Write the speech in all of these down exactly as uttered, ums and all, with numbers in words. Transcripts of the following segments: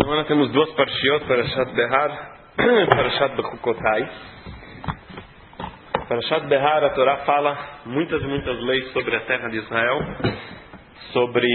semana temos duas parshiot, Parashat Behar e Parashat Bechukotai. Parashat Behar, a Torá fala muitas e muitas leis sobre a terra de Israel, sobre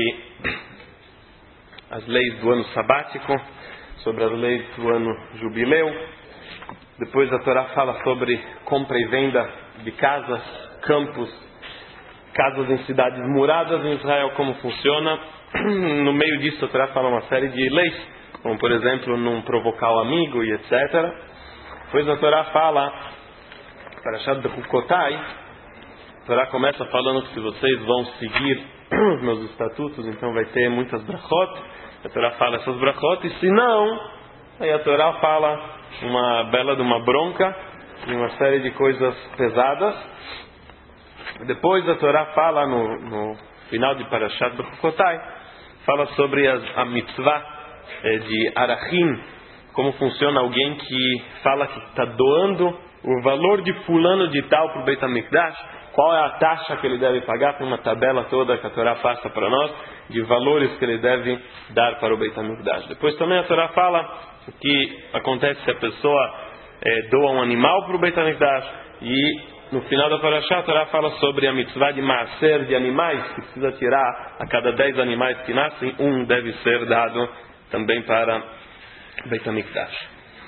as leis do ano sabático, sobre as leis do ano jubileu. Depois a Torá fala sobre compra e venda de casas, campos, casas em cidades muradas em Israel, como funciona. No meio disso a Torá fala uma série de leis, como por exemplo não provocar o amigo e etcétera. Depois a Torá fala, Parashat Bechukotai, a Torá começa falando que se vocês vão seguir os meus estatutos, então vai ter muitas brachot. A Torá fala essas brachot, e se não, aí a Torá fala uma bela de uma bronca e uma série de coisas pesadas. Depois a Torá fala no, no final de Parashat Bechukotai, fala sobre as, a mitzvah eh, de Arachim, como funciona alguém que fala que está doando o valor de fulano de tal para o Beit HaMikdash, qual é a taxa que ele deve pagar. Tem uma tabela toda que a Torá passa para nós, de valores que ele deve dar para o Beit HaMikdash. Depois também a Torá fala o que acontece se a pessoa eh, doa um animal para o Beit HaMikdash. E no final da Parashá, a Torá fala sobre a mitzvah de maaser de animais, que precisa tirar a cada dez animais que nascem, um deve ser dado também para Beit HaMikdash.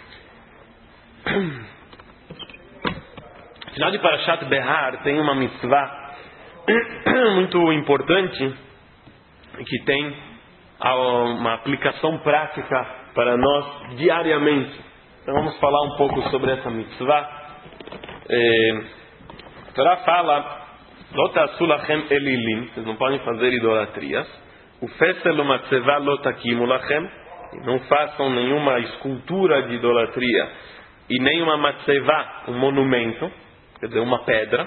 No final de Parashat Behar tem uma mitzvah muito importante que tem uma aplicação prática para nós diariamente. Então vamos falar um pouco sobre essa mitzvah. É, a Torá fala: Lotasu lachem elilim, vocês não podem fazer idolatrias. O fesel umatzevah lotakimu lachem, não façam nenhuma escultura de idolatria e nem uma matzevah, um monumento, quer dizer, uma pedra.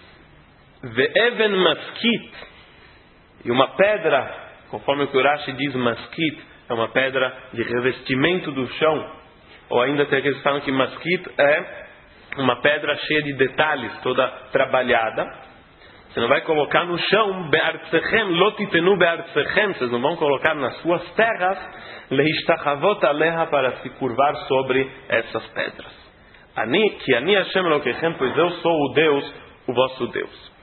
Ve'even maskit, e uma pedra, conforme o que o Rashi diz, maskit é uma pedra de revestimento do chão, ou ainda tem aqueles que falam que maskit é uma pedra cheia de detalhes, toda trabalhada. Você não vai colocar no chão, be'artzechem, lotitenu be'artzechem, vocês não vão colocar nas suas terras, lehishtachavot aleha, para se curvar sobre essas pedras. Ani, que ani Hashem Elokechem, pois eu sou o Deus, o vosso Deus.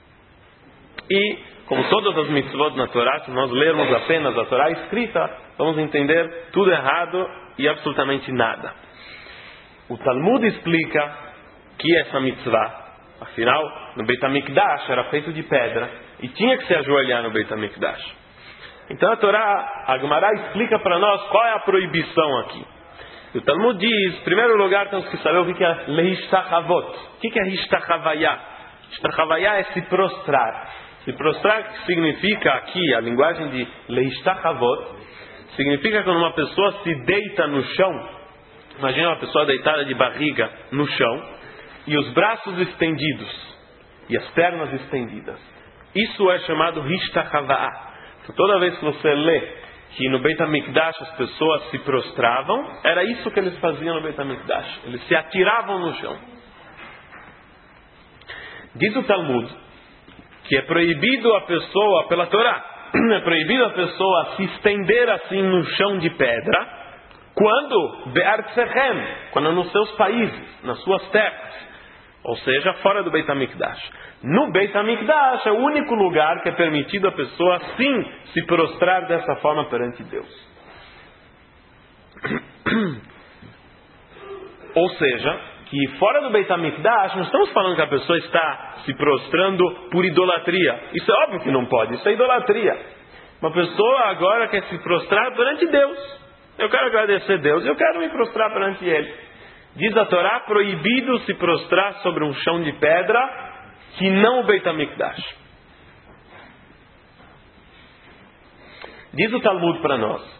E, como todas as mitzvot na Torá, se nós lermos apenas a Torá escrita, vamos entender tudo errado e absolutamente nada. O Talmud explica que essa mitzvah, afinal, no Beit HaMikdash era feito de pedra e tinha que se ajoelhar no Beit HaMikdash. Então a Torá, a Gemara explica para nós qual é a proibição aqui. O Talmud diz, em primeiro lugar, temos que saber o que é lehishtachavot. O que é hishtachavayá? Hishtachavayá é se prostrar. Se prostrar significa aqui, a linguagem de lehishtachavot, significa quando uma pessoa se deita no chão. Imagina uma pessoa deitada de barriga no chão e os braços estendidos e as pernas estendidas. Isso é chamado hishtachavá. Então, toda vez que você lê que no Beit HaMikdash as pessoas se prostravam, era isso que eles faziam no Beit HaMikdash. Eles se atiravam no chão. Diz o Talmud que é proibido a pessoa, pela Torá, é proibido a pessoa se estender assim no chão de pedra, quando? Be'artzechem, quando nos seus países, nas suas terras, ou seja, fora do Beit HaMikdash. No Beit HaMikdash é o único lugar que é permitido a pessoa sim se prostrar dessa forma perante Deus. Ou seja, que fora do Beit HaMikdash não estamos falando que a pessoa está se prostrando por idolatria. Isso é óbvio que não pode, isso é idolatria. Uma pessoa agora quer se prostrar perante Deus. Eu quero agradecer a Deus, eu quero me prostrar perante Ele. Diz a Torá, proibido se prostrar sobre um chão de pedra, que não o Beit HaMikdash. Diz o Talmud para nós,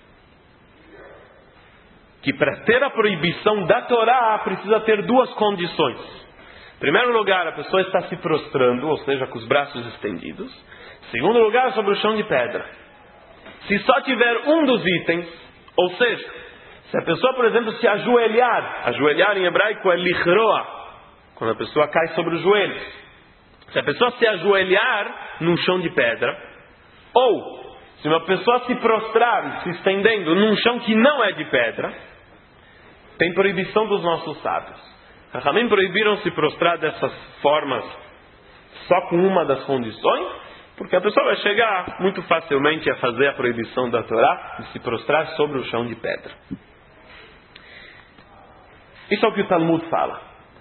que para ter a proibição da Torá, precisa ter duas condições. Em primeiro lugar, a pessoa está se prostrando, ou seja, com os braços estendidos. Em segundo lugar, sobre o chão de pedra. Se só tiver um dos itens, ou seja, se a pessoa, por exemplo, se ajoelhar, ajoelhar em hebraico é lichroa, quando a pessoa cai sobre os joelhos. Se a pessoa se ajoelhar num chão de pedra, ou Se uma pessoa se prostrar, se estendendo num chão que não é de pedra, tem proibição dos nossos sábios. Rahamim proibiram se prostrar dessas formas só com uma das condições, porque a pessoa vai chegar muito facilmente a fazer a proibição da Torá de se prostrar sobre o chão de pedra. Isso é o que o Talmud fala.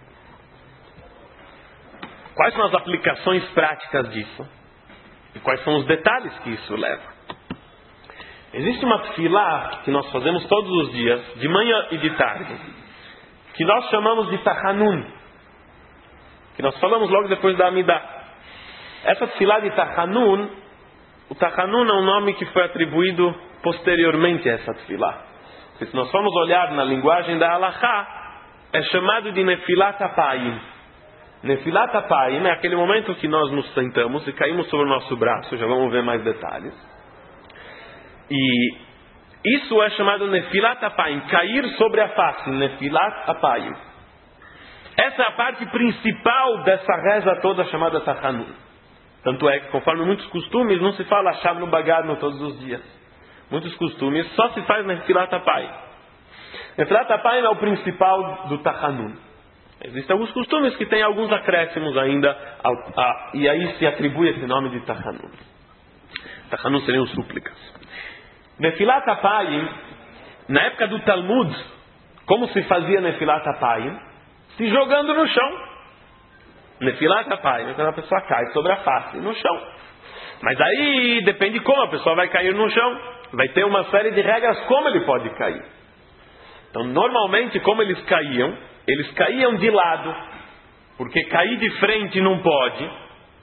Quais são as aplicações práticas disso? E quais são os detalhes que isso leva? Existe uma tefilá que nós fazemos todos os dias, de manhã e de tarde, que nós chamamos de Tachanun, que nós falamos logo depois da Amidah. Essa tefilá de Tachanun, o Tachanun é um nome que foi atribuído posteriormente a essa tefilá. Porque se nós formos olhar na linguagem da Halachá, é chamado de Nefilat Apayim. Nefilat Apayim é aquele momento que nós nos sentamos e caímos sobre o nosso braço, já vamos ver mais detalhes. E isso é chamado Nefilat Apayim, cair sobre a face, Nefilat Apayim. Essa é a parte principal dessa reza toda chamada Tachanun. Tanto é que, conforme muitos costumes, não se fala Shav no Bagadno todos os dias. Muitos costumes só se faz Nefilat Apayim. Nefilat Apayim é o principal do Tachanun. Existem alguns costumes que têm alguns acréscimos ainda, a, a, e aí se atribui esse nome de Tachanun. Tachanun seriam súplicas. Nefilat Apayim, na época do Talmud, como se fazia Nefilat Apayim? Se jogando no chão. Nefilat Apayim é quando a pessoa cai sobre a face, no chão. Mas aí depende como a pessoa vai cair no chão. Vai ter uma série de regras como ele pode cair. Então, normalmente, como eles caíam, eles caíam de lado, porque cair de frente não pode,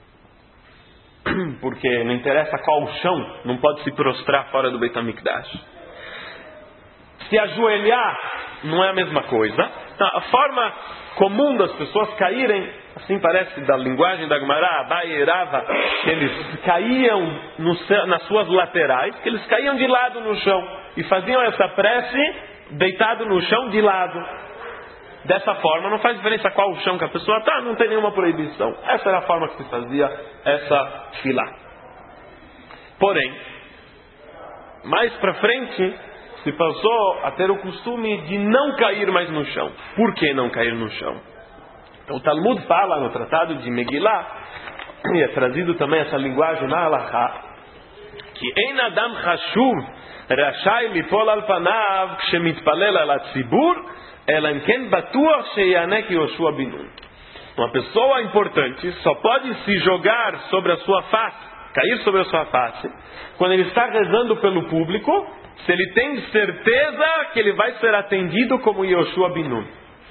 porque não interessa qual o chão, não pode se prostrar fora do Beit HaMikdash. Se ajoelhar não é a mesma coisa. Então, a forma comum das pessoas caírem, assim parece da linguagem da Gemara, Abai e Rava, que eles caíam no, nas suas laterais, que eles caíam de lado no chão e faziam essa prece deitado no chão de lado. Dessa forma, não faz diferença qual o chão que a pessoa está, não tem nenhuma proibição. Essa era a forma que se fazia essa fila. Porém, mais para frente, se passou a ter o costume de não cair mais no chão. Por que não cair no chão? Então, o Talmud fala no Tratado de Megillah, e é trazido também essa linguagem na Halachá, que Ein Adam Chashuv Rashai Lipol Al Panav Kshemitpalel Al Tzibur Ela Imken Batuach Sheyanek Yoshua Binun. Uma pessoa importante só pode se jogar sobre a sua face, cair sobre a sua face, quando ele está rezando pelo público, se ele tem certeza que ele vai ser atendido como Yoshua Binun.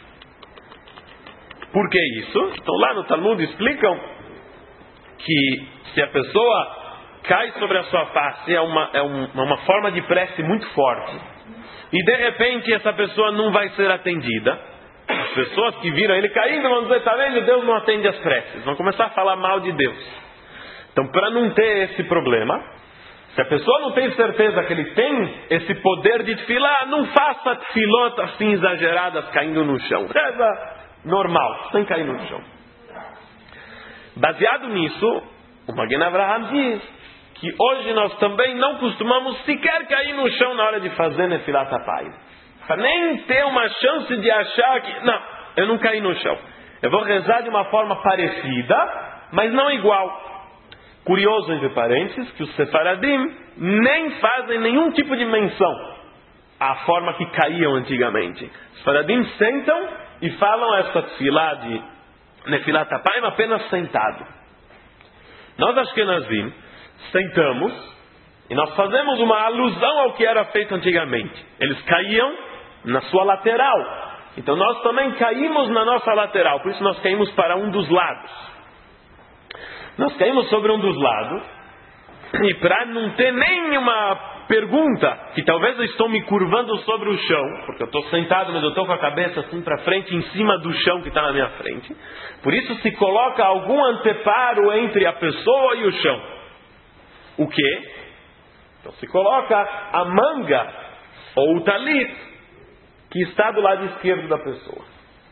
Por que isso? Então lá no Talmud explicam que se a pessoa cai sobre a sua face é uma, é uma forma de prece muito forte, e de repente essa pessoa não vai ser atendida, as pessoas que viram ele caindo vão dizer, está vendo, Deus não atende as preces, vão começar a falar mal de Deus. Então, para não ter esse problema, se a pessoa não tem certeza que ele tem esse poder de tefilá, não faça tefilot assim exageradas caindo no chão. Reza normal, sem cair no chão. Baseado nisso, o Magen Avraham diz que hoje nós também não costumamos sequer cair no chão na hora de fazer Nefilat Apayim. Para nem ter uma chance de achar que... Não, eu não caí no chão. Eu vou rezar de uma forma parecida, mas não igual. Curioso, entre parênteses, que os Sefaradim nem fazem nenhum tipo de menção à forma que caíam antigamente. Os Sefaradim sentam e falam essa tefilá de Nefilat Apayim apenas sentado. Nós, Ashkenazim, sentamos e nós fazemos uma alusão ao que era feito antigamente. Eles caíam na sua lateral. Então nós também caímos na nossa lateral. Por isso nós caímos para um dos lados. Nós caímos sobre um dos lados. E para não ter nenhuma pergunta, que talvez eu estou me curvando sobre o chão, porque eu estou sentado, mas eu estou com a cabeça assim para frente, em cima do chão que está na minha frente. Por isso se coloca algum anteparo entre a pessoa e o chão. O quê? Então se coloca a manga ou o talit que está do lado esquerdo da pessoa.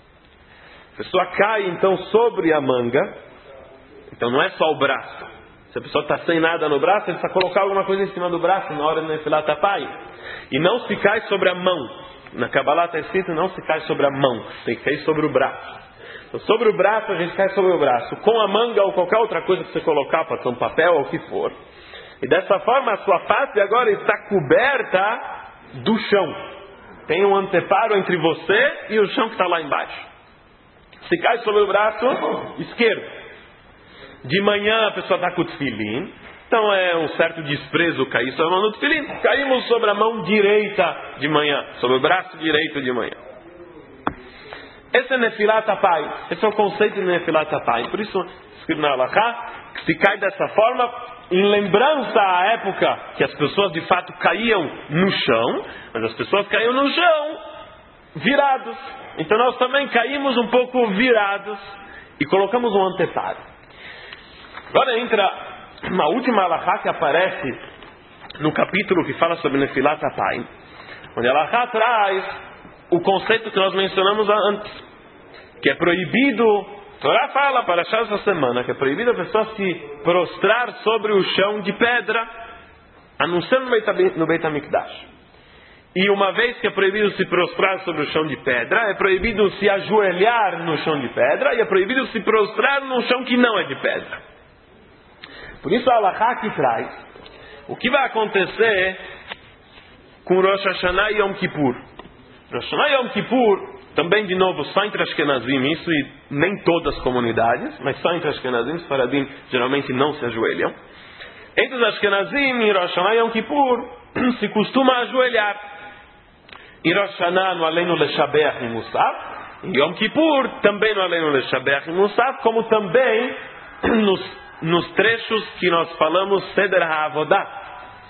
A pessoa cai então sobre a manga. Então não é só o braço. Se a pessoa está sem nada no braço, ele precisa colocar alguma coisa em cima do braço na hora de Nefilat Apayim. E não se cai sobre a mão. Na Kabbalah está escrito, não se cai sobre a mão, tem que cair sobre o braço. Então, sobre o braço, a gente cai sobre o braço. Com a manga ou qualquer outra coisa que você colocar, pode ser um papel ou o que for. E dessa forma, a sua face agora está coberta do chão. Tem um anteparo entre você e o chão que está lá embaixo. Se cai sobre o braço esquerdo. De manhã a pessoa está com o tefilim. Então é um certo desprezo cair sobre a mão do tefilim. Caímos sobre a mão direita de manhã. Sobre o braço direito de manhã. Esse é Nefilat Apayim. Esse é o conceito de Nefilat Apayim. Por isso, escrito na Halachá, que se cai dessa forma, em lembrança à época que as pessoas de fato caíam no chão, mas as pessoas caíam no chão virados. Então nós também caímos um pouco virados e colocamos um anteparo. Agora entra uma última halachá que aparece no capítulo que fala sobre Nefilat Apayim, onde a halachá traz o conceito que nós mencionamos antes, que é proibido, a Torá fala para achar essa semana, que é proibido a pessoa se prostrar sobre o chão de pedra, a não ser no Beit HaMikdash. E uma vez que é proibido se prostrar sobre o chão de pedra, é proibido se ajoelhar no chão de pedra, e é proibido se prostrar num chão que não é de pedra. Por isso a halachá que traz o que vai acontecer com Rosh Hashanah e Yom Kippur. Rosh Hashanah e Yom Kippur, também de novo só entre Ashkenazim, isso e nem todas as comunidades, mas só entre Ashkenazim, os Faradim geralmente não se ajoelham. Entre os Ashkenazim, em Rosh Hashanah e Yom Kippur, se costuma ajoelhar. Em Rosh Hashanah no Aleinu Leshabeach em Musaf, em Yom Kippur também no Aleinu Leshabeach em Musaf, como também nos, nos trechos que nós falamos Seder HaAvodah.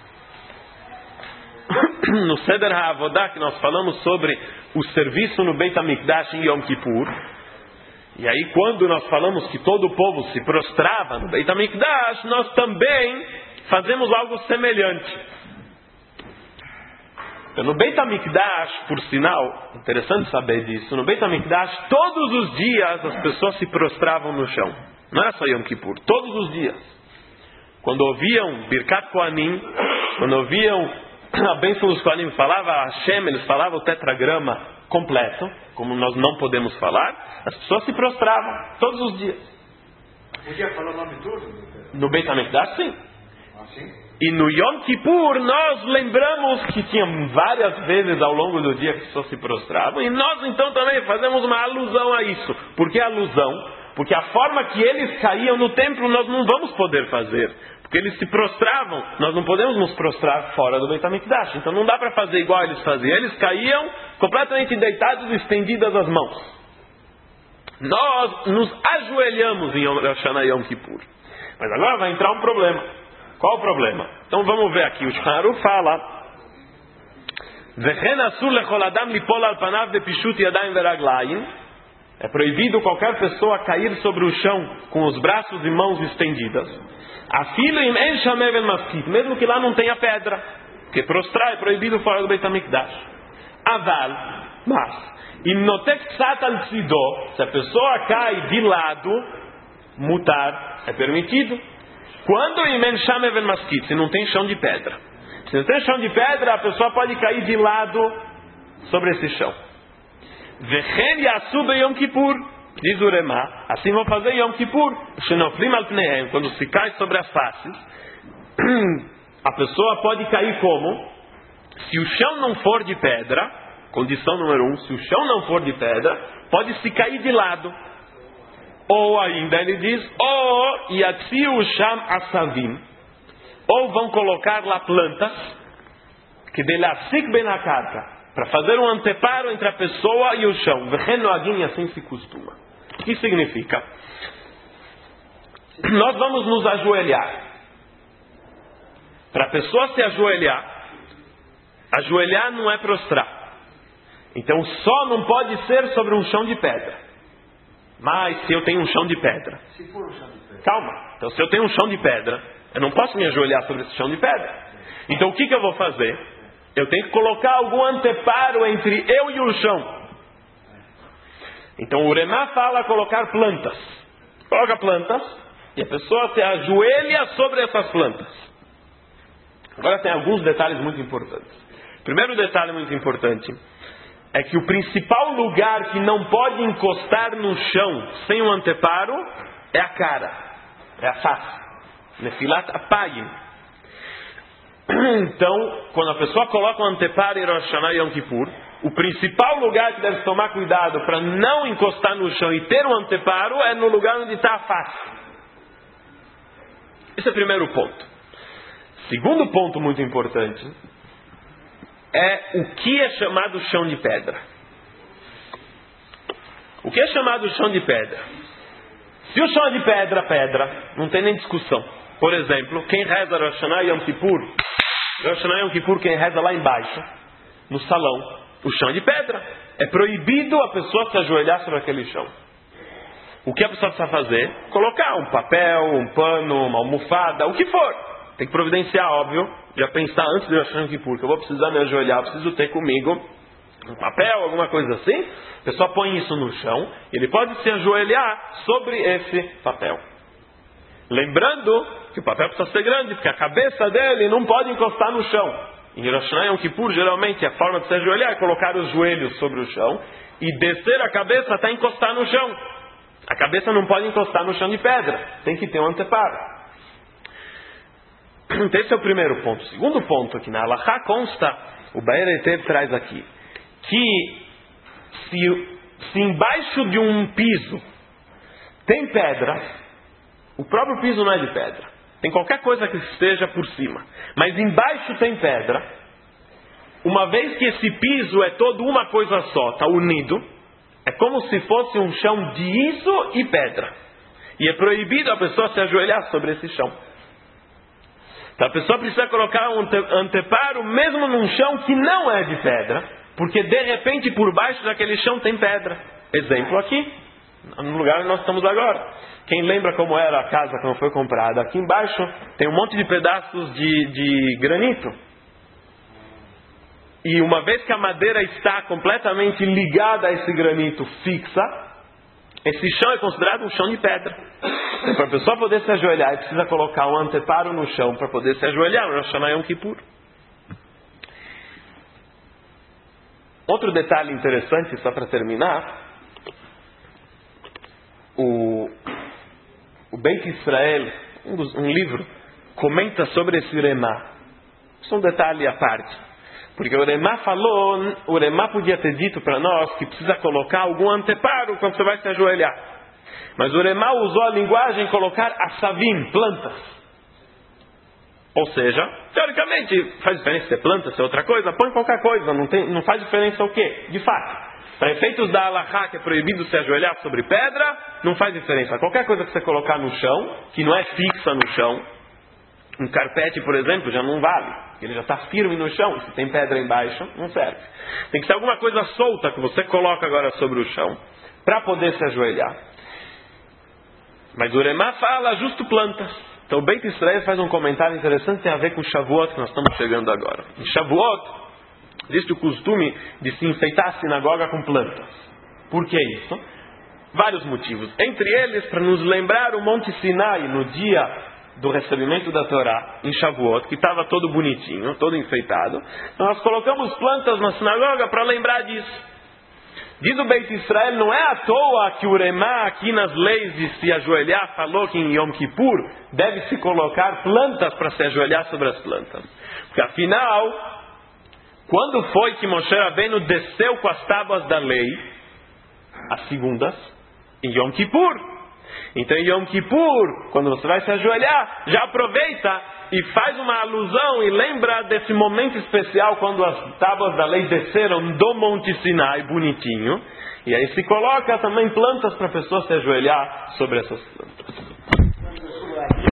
No Seder HaAvodah que nós falamos sobre o serviço no Beit HaMikdash em Yom Kippur. E aí quando nós falamos que todo o povo se prostrava no Beit HaMikdash, nós também fazemos algo semelhante. Então, no Beit HaMikdash, por sinal, interessante saber disso, no Beit HaMikdash todos os dias as pessoas se prostravam no chão. Não era só Yom Kippur, todos os dias. Quando ouviam Birkat Kohanim, quando ouviam a bênção dos Kohanim, falava a Hashem, eles falavam o tetragrama completo, como nós não podemos falar, as pessoas se prostravam todos os dias. Podia falar o nome todo? No Beit HaMikdash, sim. Ah, sim? E no Yom Kippur nós lembramos que tinha várias vezes ao longo do dia que as pessoas se prostravam, e nós então também fazemos uma alusão a isso. Por que alusão? Porque a forma que eles caíam no templo nós não vamos poder fazer. Porque eles se prostravam, nós não podemos nos prostrar fora do Beit HaMikdash. Então não dá para fazer igual eles faziam. Eles caíam completamente deitados e estendidas as mãos. Nós nos ajoelhamos em Rosh Hashanah e Yom Kippur. Mas agora vai entrar um problema. Qual o problema? Então vamos ver aqui. O Shulchan Aruch fala: é proibido qualquer pessoa cair sobre o chão com os braços e mãos estendidas. Mesmo que lá não tenha pedra, porque prostrar é proibido fora do Beit HaMikdash. Aval, mas se a pessoa cai de lado, mutar, é permitido. Quando se não tem chão de pedra. Se não tem chão de pedra, a pessoa pode cair de lado sobre esse chão. Yom Kippur, diz o Remá, assim vão fazer Yom Kippur, quando se cai sobre as faces, a pessoa pode cair como? Se o chão não for de pedra, condição número um, se o chão não for de pedra, pode se cair de lado. Ou ainda ele diz, ou Yatziu Sham Asavim, ou vão colocar lá plantas, que delasik ben akarka, para fazer um anteparo entre a pessoa e o chão. Vechenoagim, assim se costuma. O que significa? Nós vamos nos ajoelhar. Para a pessoa se ajoelhar, ajoelhar não é prostrar. Então só não pode ser sobre um chão de pedra. Mas se eu tenho um chão de pedra, Se for um chão de pedra. calma, então se eu tenho um chão de pedra, eu não posso me ajoelhar sobre esse chão de pedra. Então o que, que eu vou fazer? Eu tenho que colocar algum anteparo entre eu e o chão. Então o Remá fala colocar plantas. Coloca plantas, E a pessoa se ajoelha sobre essas plantas. Agora tem alguns detalhes muito importantes. Primeiro detalhe muito importante é que o principal lugar que não pode encostar no chão sem um anteparo é a cara, é a face. Nefilat apayim. Então, quando a pessoa coloca um anteparo em Rosh Hashanah e Yom Kippur, o principal lugar que deve tomar cuidado para não encostar no chão e ter um anteparo é no lugar onde está a face. Esse é o primeiro ponto. Segundo ponto muito importante é o que é chamado chão de pedra. O que é chamado chão de pedra? Se o chão é de pedra, pedra, não tem nem discussão. Por exemplo, quem reza Rosh Hashanah e Yom Kippur, Rosh Hashanah e Yom Kippur, quem reza lá embaixo, no salão, o chão é de pedra. É proibido a pessoa se ajoelhar sobre aquele chão. O que a pessoa precisa fazer? Colocar um papel, um pano, uma almofada, o que for. Tem que providenciar, óbvio. Já pensar antes de Rosh Hashanah e Yom Kippur, que eu vou precisar me ajoelhar, preciso ter comigo um papel, alguma coisa assim. A pessoa põe isso no chão, e ele pode se ajoelhar sobre esse papel. Lembrando que o papel precisa ser grande, porque a cabeça dele não pode encostar no chão. Em Rosh Hashanah e Yom Kippur, geralmente, a forma de se ajoelhar é colocar os joelhos sobre o chão e descer a cabeça até encostar no chão. A cabeça não pode encostar no chão de pedra. Tem que ter um anteparo. Então esse é o primeiro ponto. O segundo ponto aqui na Halachá consta, o Baer Eitev traz aqui, que se, se embaixo de um piso tem pedra, o próprio piso não é de pedra. Tem qualquer coisa que esteja por cima. Mas embaixo tem pedra. Uma vez que esse piso é todo uma coisa só, está unido, é como se fosse um chão de isso e pedra. E é proibido a pessoa se ajoelhar sobre esse chão. Então a pessoa precisa colocar um anteparo mesmo num chão que não é de pedra, porque de repente por baixo daquele chão tem pedra. Exemplo aqui, no lugar onde nós estamos agora. Quem lembra como era a casa quando foi comprada? Aqui embaixo tem um monte de pedaços de, de granito. E uma vez que a madeira está completamente ligada a esse granito fixa, esse chão é considerado um chão de pedra. Então, para a pessoa poder se ajoelhar, ele precisa colocar um anteparo no chão para poder se ajoelhar no Rosh Hashanah e Yom Kippur. Outro detalhe interessante, só para terminar, o, o Beit Israel, um, dos, um livro, comenta sobre esse Uremá. Isso é um detalhe à parte. Porque o Uremá falou, o Uremá podia ter dito para nós que precisa colocar algum anteparo quando você vai se ajoelhar. Mas o Uremá usou a linguagem colocar asavim, plantas. Ou seja, teoricamente, faz diferença se é planta, se é outra coisa, põe qualquer coisa, não, tem, não faz diferença o quê? De fato. Para efeitos da Halachá, que é proibido se ajoelhar sobre pedra, não faz diferença. Qualquer coisa que você colocar no chão, que não é fixa no chão, um carpete, por exemplo, já não vale. Ele já está firme no chão. Se tem pedra embaixo, não serve. Tem que ser alguma coisa solta que você coloca agora sobre o chão para poder se ajoelhar. Mas o Uremá fala justo plantas. Então o Beit Israel faz um comentário interessante que tem a ver com Shavuot, que nós estamos chegando agora. Em Shavuot, existe o costume de se enfeitar a sinagoga com plantas. Por que isso? Vários motivos. Entre eles, para nos lembrar o Monte Sinai no dia do recebimento da Torá, em Shavuot, que estava todo bonitinho, todo enfeitado. Nós colocamos plantas na sinagoga para lembrar disso. Diz o Beit Israel, não é à toa que o Uremá, aqui nas leis de se ajoelhar, falou que em Yom Kippur deve se colocar plantas para se ajoelhar sobre as plantas. Porque afinal, quando foi que Moshe Rabbeinu desceu com as tábuas da lei, as segundas, em Yom Kippur. Então em Yom Kippur, quando você vai se ajoelhar, já aproveita e faz uma alusão e lembra desse momento especial quando as tábuas da lei desceram do Monte Sinai, bonitinho. E aí se coloca também plantas para a pessoa se ajoelhar sobre essas plantas.